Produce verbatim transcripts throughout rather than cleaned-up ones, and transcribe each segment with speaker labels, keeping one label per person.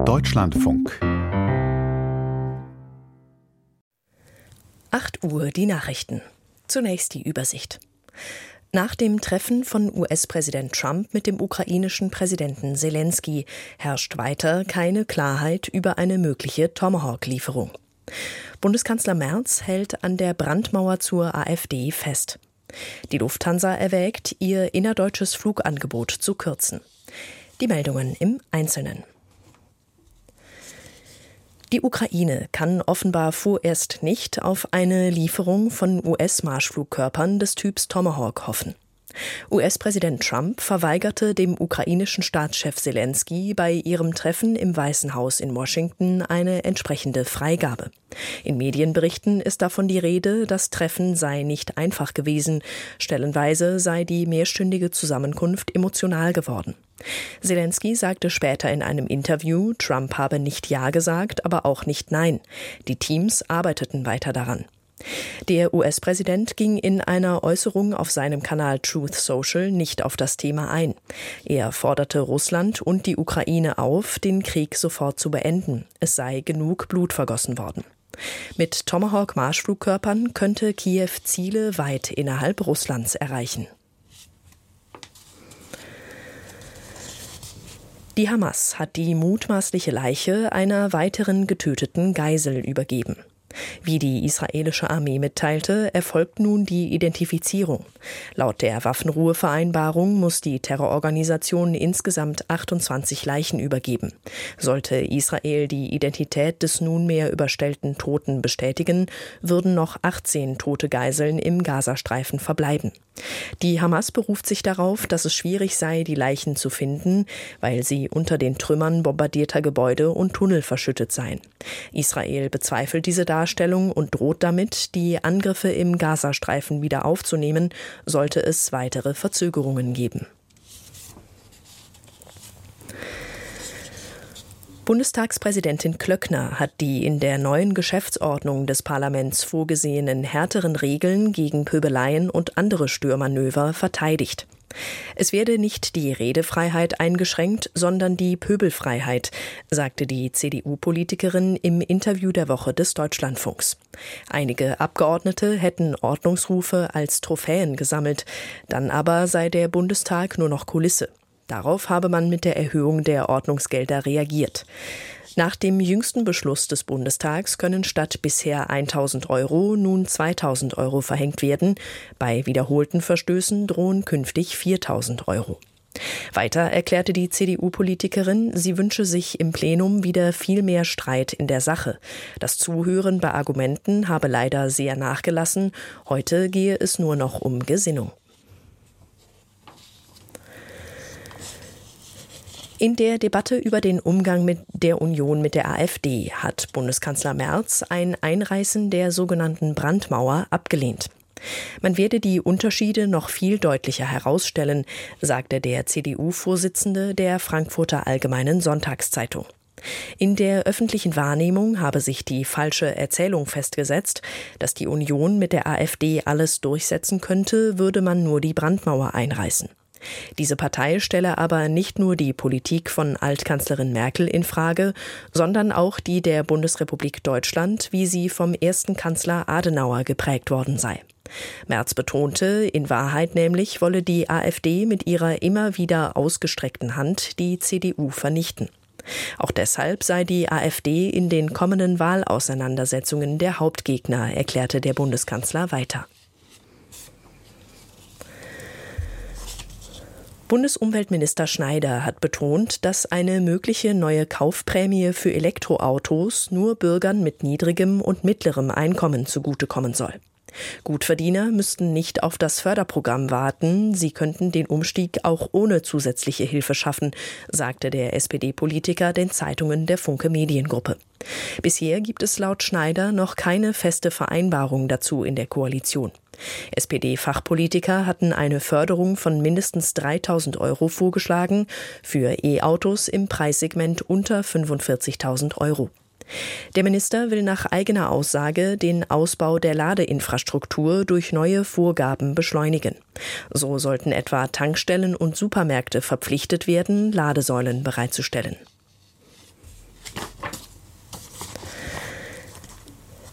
Speaker 1: Deutschlandfunk.
Speaker 2: acht Uhr die Nachrichten. Zunächst die Übersicht. Nach dem Treffen von U S-Präsident Trump mit dem ukrainischen Präsidenten Selensky herrscht weiter keine Klarheit über eine mögliche Tomahawk-Lieferung. Bundeskanzler Merz hält an der Brandmauer zur AfD fest. Die Lufthansa erwägt, ihr innerdeutsches Flugangebot zu kürzen. Die Meldungen im Einzelnen. Die Ukraine kann offenbar vorerst nicht auf eine Lieferung von U S-Marschflugkörpern des Typs Tomahawk hoffen. U S-Präsident Trump verweigerte dem ukrainischen Staatschef Selensky bei ihrem Treffen im Weißen Haus in Washington eine entsprechende Freigabe. In Medienberichten ist davon die Rede, das Treffen sei nicht einfach gewesen, stellenweise sei die mehrstündige Zusammenkunft emotional geworden. Selensky sagte später in einem Interview, Trump habe nicht Ja gesagt, aber auch nicht Nein. Die Teams arbeiteten weiter daran. Der U S-Präsident ging in einer Äußerung auf seinem Kanal Truth Social nicht auf das Thema ein. Er forderte Russland und die Ukraine auf, den Krieg sofort zu beenden. Es sei genug Blut vergossen worden. Mit Tomahawk-Marschflugkörpern könnte Kiew Ziele weit innerhalb Russlands erreichen. Die Hamas hat die mutmaßliche Leiche einer weiteren getöteten Geisel übergeben. Wie die israelische Armee mitteilte, erfolgt nun die Identifizierung. Laut der Waffenruhevereinbarung muss die Terrororganisation insgesamt achtundzwanzig Leichen übergeben. Sollte Israel die Identität des nunmehr überstellten Toten bestätigen, würden noch achtzehn tote Geiseln im Gazastreifen verbleiben. Die Hamas beruft sich darauf, dass es schwierig sei, die Leichen zu finden, weil sie unter den Trümmern bombardierter Gebäude und Tunnel verschüttet seien. Israel bezweifelt diese Darstellung und droht damit, die Angriffe im Gazastreifen wieder aufzunehmen, sollte es weitere Verzögerungen geben. Bundestagspräsidentin Klöckner hat die in der neuen Geschäftsordnung des Parlaments vorgesehenen härteren Regeln gegen Pöbeleien und andere Störmanöver verteidigt. Es werde nicht die Redefreiheit eingeschränkt, sondern die Pöbelfreiheit, sagte die C D U-Politikerin im Interview der Woche des Deutschlandfunks. Einige Abgeordnete hätten Ordnungsrufe als Trophäen gesammelt, dann aber sei der Bundestag nur noch Kulisse. Darauf habe man mit der Erhöhung der Ordnungsgelder reagiert. Nach dem jüngsten Beschluss des Bundestags können statt bisher tausend Euro nun zweitausend Euro verhängt werden. Bei wiederholten Verstößen drohen künftig viertausend Euro. Weiter erklärte die C D U-Politikerin, sie wünsche sich im Plenum wieder viel mehr Streit in der Sache. Das Zuhören bei Argumenten habe leider sehr nachgelassen. Heute gehe es nur noch um Gesinnung. In der Debatte über den Umgang mit der Union mit der AfD hat Bundeskanzler Merz ein Einreißen der sogenannten Brandmauer abgelehnt. Man werde die Unterschiede noch viel deutlicher herausstellen, sagte der C D U-Vorsitzende der Frankfurter Allgemeinen Sonntagszeitung. In der öffentlichen Wahrnehmung habe sich die falsche Erzählung festgesetzt, dass die Union mit der AfD alles durchsetzen könnte, würde man nur die Brandmauer einreißen. Diese Partei stelle aber nicht nur die Politik von Altkanzlerin Merkel in Frage, sondern auch die der Bundesrepublik Deutschland, wie sie vom ersten Kanzler Adenauer geprägt worden sei. Merz betonte, in Wahrheit nämlich wolle die AfD mit ihrer immer wieder ausgestreckten Hand die C D U vernichten. Auch deshalb sei die AfD in den kommenden Wahlauseinandersetzungen der Hauptgegner, erklärte der Bundeskanzler weiter. Bundesumweltminister Schneider hat betont, dass eine mögliche neue Kaufprämie für Elektroautos nur Bürgern mit niedrigem und mittlerem Einkommen zugutekommen soll. Gutverdiener müssten nicht auf das Förderprogramm warten, sie könnten den Umstieg auch ohne zusätzliche Hilfe schaffen, sagte der S P D-Politiker den Zeitungen der Funke Mediengruppe. Bisher gibt es laut Schneider noch keine feste Vereinbarung dazu in der Koalition. S P D-Fachpolitiker hatten eine Förderung von mindestens dreitausend Euro vorgeschlagen, für E-Autos im Preissegment unter fünfundvierzigtausend Euro. Der Minister will nach eigener Aussage den Ausbau der Ladeinfrastruktur durch neue Vorgaben beschleunigen. So sollten etwa Tankstellen und Supermärkte verpflichtet werden, Ladesäulen bereitzustellen.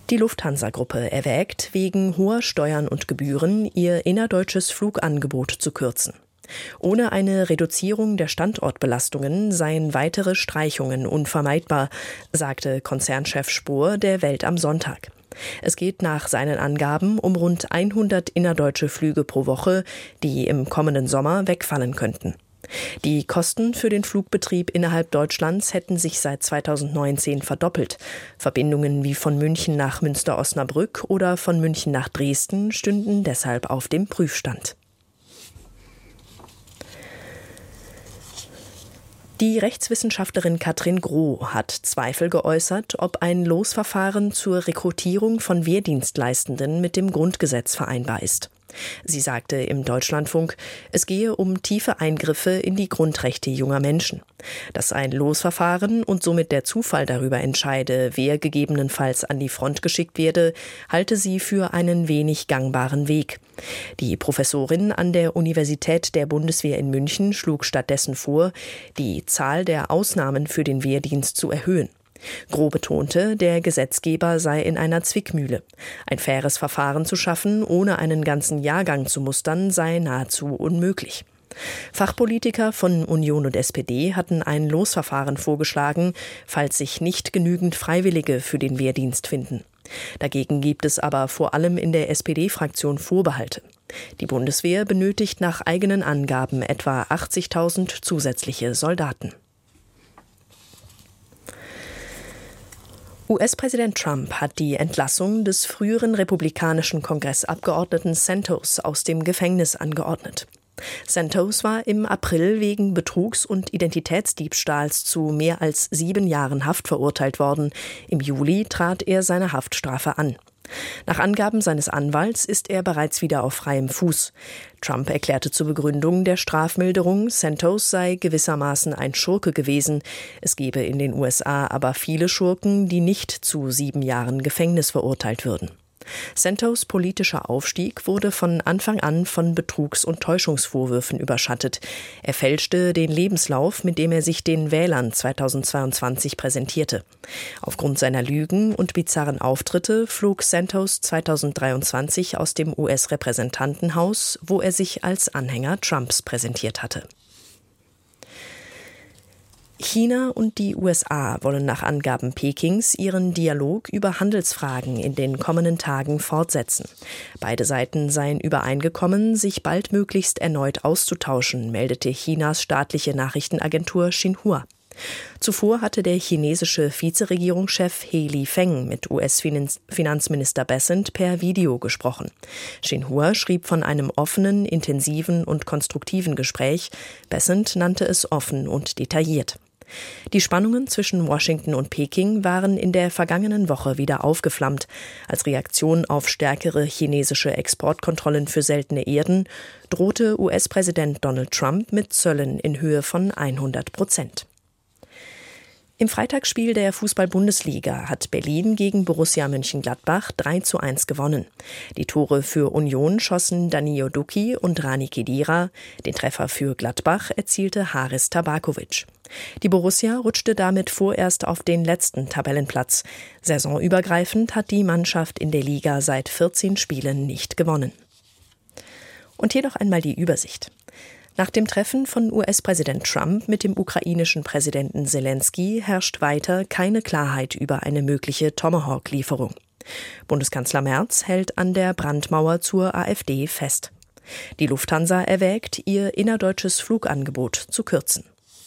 Speaker 2: Die Lufthansa-Gruppe erwägt, wegen hoher Steuern und Gebühren ihr innerdeutsches Flugangebot zu kürzen. Ohne eine Reduzierung der Standortbelastungen seien weitere Streichungen unvermeidbar, sagte Konzernchef Spohr der Welt am Sonntag. Es geht nach seinen Angaben um rund hundert innerdeutsche Flüge pro Woche, die im kommenden Sommer wegfallen könnten. Die Kosten für den Flugbetrieb innerhalb Deutschlands hätten sich seit zweitausendneunzehn verdoppelt. Verbindungen wie von München nach Münster-Osnabrück oder von München nach Dresden stünden deshalb auf dem Prüfstand. Die Rechtswissenschaftlerin Katrin Groh hat Zweifel geäußert, ob ein Losverfahren zur Rekrutierung von Wehrdienstleistenden mit dem Grundgesetz vereinbar ist. Sie sagte im Deutschlandfunk, es gehe um tiefe Eingriffe in die Grundrechte junger Menschen. Dass ein Losverfahren und somit der Zufall darüber entscheide, wer gegebenenfalls an die Front geschickt werde, halte sie für einen wenig gangbaren Weg. Die Professorin an der Universität der Bundeswehr in München schlug stattdessen vor, die Zahl der Ausnahmen für den Wehrdienst zu erhöhen. Groh betonte, der Gesetzgeber sei in einer Zwickmühle. Ein faires Verfahren zu schaffen, ohne einen ganzen Jahrgang zu mustern, sei nahezu unmöglich. Fachpolitiker von Union und S P D hatten ein Losverfahren vorgeschlagen, falls sich nicht genügend Freiwillige für den Wehrdienst finden. Dagegen gibt es aber vor allem in der S P D-Fraktion Vorbehalte. Die Bundeswehr benötigt nach eigenen Angaben etwa achtzigtausend zusätzliche Soldaten. U S-Präsident Trump hat die Entlassung des früheren republikanischen Kongressabgeordneten Santos aus dem Gefängnis angeordnet. Santos war im April wegen Betrugs und Identitätsdiebstahls zu mehr als sieben Jahren Haft verurteilt worden. Im Juli trat er seine Haftstrafe an. Nach Angaben seines Anwalts ist er bereits wieder auf freiem Fuß. Trump erklärte zur Begründung der Strafmilderung, Santos sei gewissermaßen ein Schurke gewesen. Es gebe in den U S A aber viele Schurken, die nicht zu sieben Jahren Gefängnis verurteilt würden. Santos politischer Aufstieg wurde von Anfang an von Betrugs- und Täuschungsvorwürfen überschattet. Er fälschte den Lebenslauf, mit dem er sich den Wählern zweitausendzweiundzwanzig präsentierte. Aufgrund seiner Lügen und bizarren Auftritte flog Santos zweitausenddreiundzwanzig aus dem U S-Repräsentantenhaus, wo er sich als Anhänger Trumps präsentiert hatte. China und die U S A wollen nach Angaben Pekings ihren Dialog über Handelsfragen in den kommenden Tagen fortsetzen. Beide Seiten seien übereingekommen, sich baldmöglichst erneut auszutauschen, meldete Chinas staatliche Nachrichtenagentur Xinhua. Zuvor hatte der chinesische Vizeregierungschef He Lifeng mit U S-Finanzminister Bessent per Video gesprochen. Xinhua schrieb von einem offenen, intensiven und konstruktiven Gespräch. Bessent nannte es offen und detailliert. Die Spannungen zwischen Washington und Peking waren in der vergangenen Woche wieder aufgeflammt. Als Reaktion auf stärkere chinesische Exportkontrollen für seltene Erden drohte U S-Präsident Donald Trump mit Zöllen in Höhe von hundert Prozent. Im Freitagsspiel der Fußball-Bundesliga hat Berlin gegen Borussia Mönchengladbach drei zu eins gewonnen. Die Tore für Union schossen Danilo Duki und Rani Khedira. Den Treffer für Gladbach erzielte Haris Tabakovic. Die Borussia rutschte damit vorerst auf den letzten Tabellenplatz. Saisonübergreifend hat die Mannschaft in der Liga seit vierzehn Spielen nicht gewonnen. Und hier noch einmal die Übersicht. Nach dem Treffen von U S-Präsident Trump mit dem ukrainischen Präsidenten Selensky herrscht weiter keine Klarheit über eine mögliche Tomahawk-Lieferung. Bundeskanzler Merz hält an der Brandmauer zur AfD fest. Die Lufthansa erwägt, ihr innerdeutsches Flugangebot zu kürzen.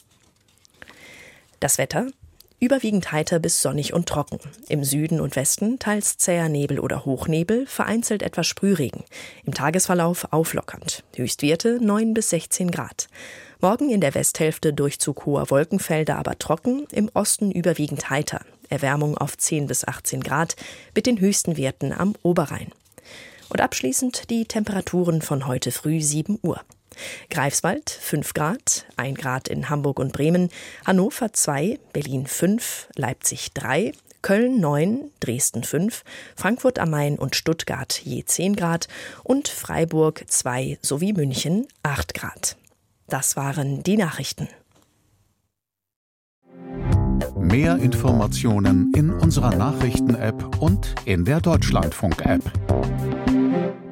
Speaker 2: Das Wetter: überwiegend heiter bis sonnig und trocken. Im Süden und Westen teils zäher Nebel oder Hochnebel, vereinzelt etwas Sprühregen. Im Tagesverlauf auflockernd. Höchstwerte neun bis sechzehn Grad. Morgen in der Westhälfte Durchzug hoher Wolkenfelder, aber trocken. Im Osten überwiegend heiter. Erwärmung auf zehn bis achtzehn Grad mit den höchsten Werten am Oberrhein. Und abschließend die Temperaturen von heute früh sieben Uhr. Greifswald fünf Grad, ein Grad in Hamburg und Bremen, Hannover zwei, Berlin fünf, Leipzig drei, Köln neun, Dresden fünf, Frankfurt am Main und Stuttgart je zehn Grad und Freiburg zwei sowie München acht Grad. Das waren die Nachrichten.
Speaker 1: Mehr Informationen in unserer Nachrichten-App und in der Deutschlandfunk-App.